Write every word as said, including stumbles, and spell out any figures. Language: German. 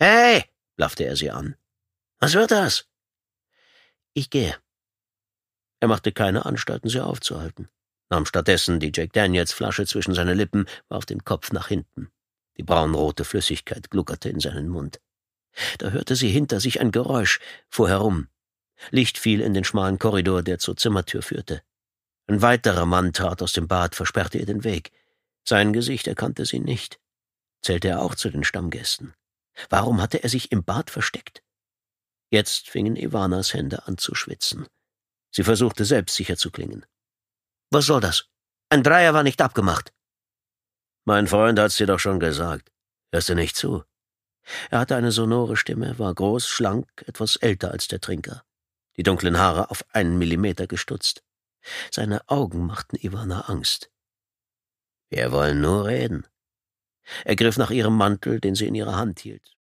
»Hey«, blaffte er sie an. »Was wird das?« »Ich gehe.« Er machte keine Anstalten, sie aufzuhalten, nahm stattdessen die Jack-Daniels-Flasche zwischen seine Lippen, warf den Kopf nach hinten. Die braunrote Flüssigkeit gluckerte in seinen Mund. Da hörte sie hinter sich ein Geräusch, fuhr herum. Licht fiel in den schmalen Korridor, der zur Zimmertür führte. Ein weiterer Mann trat aus dem Bad, versperrte ihr den Weg. Sein Gesicht erkannte sie nicht. Zählte er auch zu den Stammgästen? Warum hatte er sich im Bad versteckt? Jetzt fingen Ivanas Hände an zu schwitzen. Sie versuchte selbstsicher zu klingen. »Was soll das? Ein Dreier war nicht abgemacht.« »Mein Freund hat's dir doch schon gesagt. Hörst du nicht zu?« Er hatte eine sonore Stimme, war groß, schlank, etwas älter als der Trinker. Die dunklen Haare auf einen Millimeter gestutzt. Seine Augen machten Ivana Angst. »Wir wollen nur reden.« Er griff nach ihrem Mantel, den sie in ihrer Hand hielt.